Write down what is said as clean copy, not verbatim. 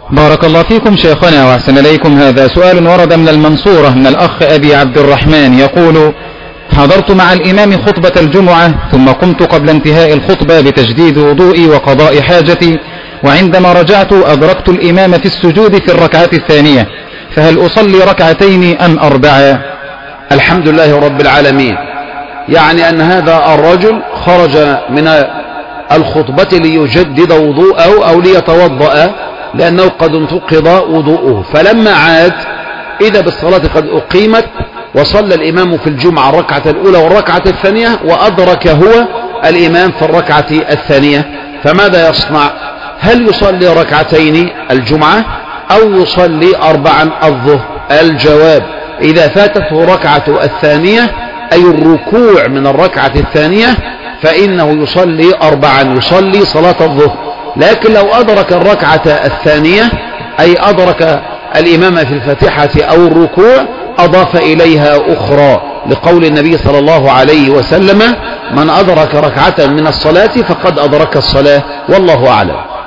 بارك الله فيكم شيخنا وأحسن إليكم. هذا سؤال ورد من المنصورة من الأخ أبي عبد الرحمن يقول: حضرت مع الإمام خطبة الجمعة ثم قمت قبل انتهاء الخطبة بتجديد وضوئي وقضاء حاجتي، وعندما رجعت أدركت الإمام في السجود في الركعة الثانية، فهل أصلي ركعتين أم أربعة؟ الحمد لله رب العالمين. يعني أن هذا الرجل خرج من الخطبة ليجدد وضوءه أو ليتوضأ لأنه قد انتقض وضوءه، فلما عاد إذا بالصلاة قد أقيمت وصلى الإمام في الجمعة الركعة الأولى والركعة الثانية وأدرك هو الإمام في الركعة الثانية، فماذا يصنع؟ هل يصلي ركعتين الجمعة أو يصلي أربعا الظهر؟ الجواب: إذا فاتته ركعة الثانية أي الركوع من الركعة الثانية فإنه يصلي أربعا، يصلي صلاة الظهر. لكن لو أدرك الركعة الثانية أي أدرك الإمام في الفاتحة أو الركوع أضاف إليها أخرى، لقول النبي صلى الله عليه وسلم: من أدرك ركعة من الصلاة فقد أدرك الصلاة، والله أعلم.